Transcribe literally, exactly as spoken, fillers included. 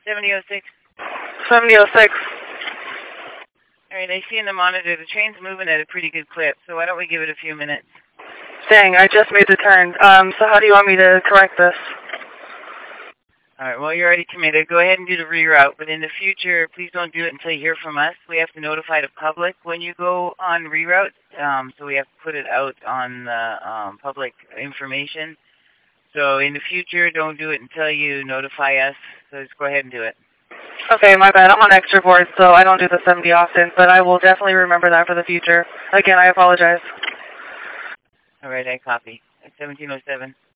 seventy oh six. seventy oh six. All right, I see in the monitor the train's moving at a pretty good clip, so why don't we give it a few minutes? Dang, I just made the turn. Um, so how do you want me to correct this? All right, well, you're already committed. Go ahead and do the reroute, but in the future, please don't do it until you hear from us. We have to notify the public when you go on reroute, um, so we have to put it out on the um, public information. So in the future, don't do it until you notify us, so just go ahead and do it. Okay, my bad. I'm on extra board, so I don't do the seventy often, but I will definitely remember that for the future. Again, I apologize. All right, I copy. seventeen oh seven.